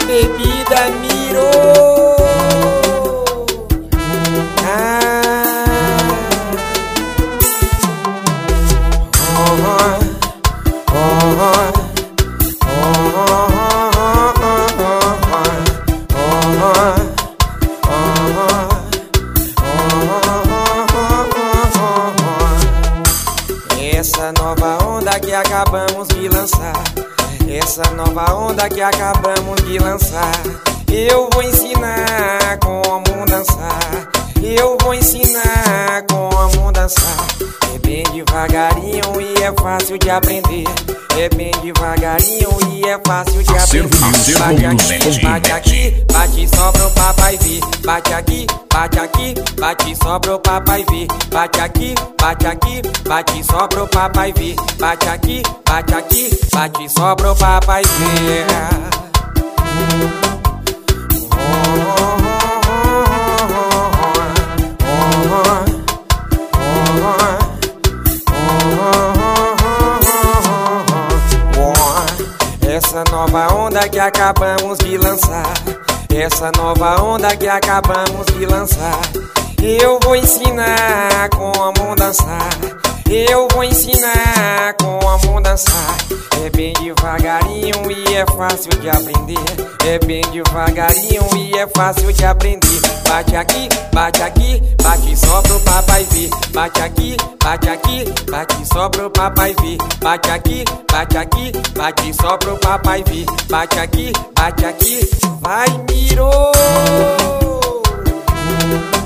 bebida Miro. Essa nova onda que acabamos de lançar, essa nova onda que acabamos de lançar, eu vou ensinar como dançar, eu vou ensinar como dançar. É bem devagarinho e é fácil de aprender, é bem devagarinho e é fácil de aprender. Bate aqui, bate só pro papai ver. Bate aqui, bate só pro papai ver. Bate aqui, bate só pro papai ver. Bate aqui, bate só pro papai ver. Essa nova onda que acabamos de lançar, essa nova onda que acabamos de lançar, eu vou ensinar como dançar, eu vou ensinar como dançar. É bem devagarinho e é fácil de aprender, é bem devagarinho e é fácil de aprender. Bate aqui, bate só pro papai ver. Bate aqui, bate só pro papai ver. Bate aqui, bate só pro papai ver. Bate aqui, vai Miro.